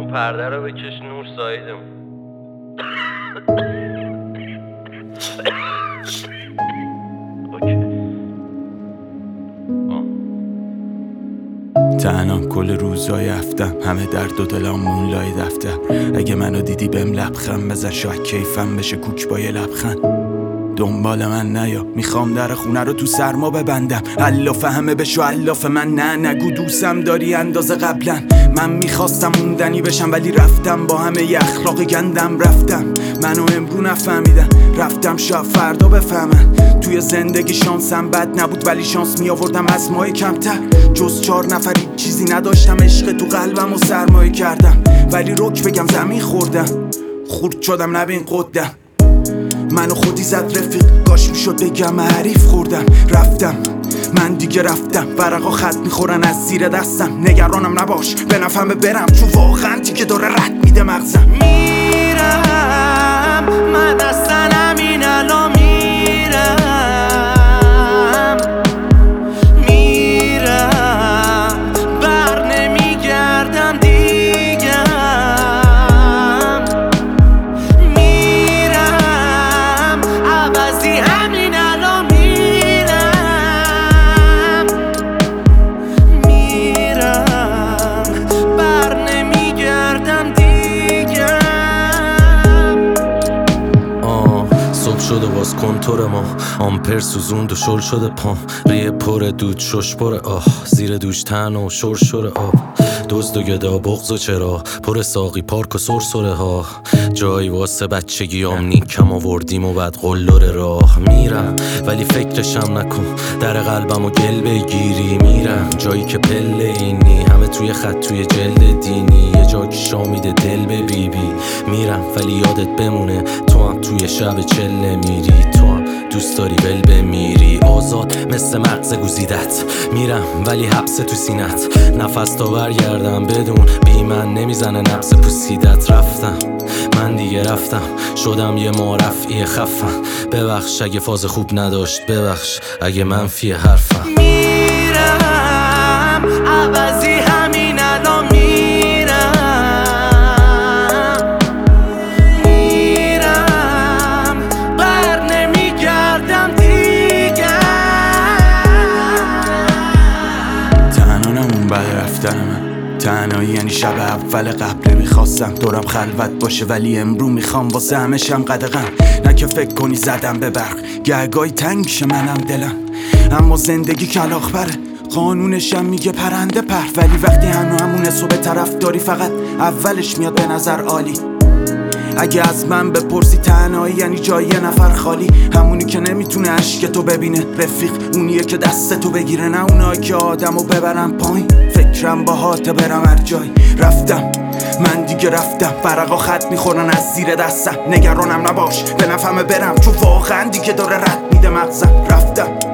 اون پرده رو بکش نور سایدمون. تنها کل روزای هفتم، همه درد و دلم مون لای دفتر. اگه منو دیدی بهم لبخند بزن، شاید کیفم بشه کوک با یه لبخند. دنبال من نیا، میخوام در خونه رو تو سرما ببندم. الاف همه بشو الاف من، نه نگو دوستم داری اندازه قبلا. من میخواستم موندنی بشم ولی رفتم با همه ی اخلاق گندم. رفتم منو امرو نفهمیدم، رفتم شاید فردا بفهمن. توی زندگی شانسم بد نبود ولی شانس میآوردم از مای کمتر. جز 4 نفری چیزی نداشتم، عشق تو قلبم و سرمایه کردم. ولی رک بگم زمین خوردم، خورد شدم نبین قدم. منو خودی زد رفیق، کاش میشد بگم حریف خوردم. رفتم من دیگه رفتم، ورقا خط میخورن از زیر دستم. نگرانم نباش به نفهمه برم، چون واقعا دیگه داره رد میده مغزم. میرم من اصلا همین الان میرم بر نمیگردم دیگه. میرم عوضی همین الان میرم بر نمیگردم دیگه. صبح شده باز کنتور ما، آمپر سوزوند و شل شده پام. ریه پر دود شش پر زیر دوش تن و شرشور آب. دزد و گدا بغض و چرا پر ساقی پارک و سرسره ها. جایی واسه بچگیام نیکم آوردیم و بعد قلدر راه. میرم ولی فکرشم نکن، در قلبم و گل بگیری. میرم جایی که پله اینی، همه توی خط توی جلد دینی. یه جا که شامیده دل به بیبی. میرم ولی یادت بمونه تو هم توی شب چله میری. تو هم دوست داری ول بمیری، آزاد مثل مغز گزیدت. میرم ولی حبس تو سینت، نفس تا برگردم بدون بی من نمیزنه نبض پوسیدت. رفتم من دیگه رفتم، شدم یه معرفی خفم. ببخش اگه فاز خوب نداشت، ببخش اگه منفی حرفم. میرم عوضی همین الان میرم بر نمیگردم دیگه. تنها نمون بعد رفتن من، تنهایی یعنی شب اول قبل. میخواستم دورم خلوت باشه ولی امرو میخوام واسه همه شم قدغن. نه که فکر کنی زدم به برق، گهگاهی تنگ شه منم دلم. اما زندگی کلاغ بره، قانونشم میگه پرنده پر. ولی وقتی همونه صبح طرف داری فقط اولش میاد به نظر عالی. اگه از من بپرسی تنهایی یعنی جای یه نفر خالی. همونی که نمیتونه عشق تو ببینه رفیق، اونیه که دست تو بگیره، نه اونایی که آدمو ببرن پایین. فکرم با هات برم هر جای. رفتم من دیگه رفتم، ورقا خط میخورن از زیر دستم. نگرانم نباش به نفهمه برم، چون واقعا دیگه داره رد میده مغزم. رفتم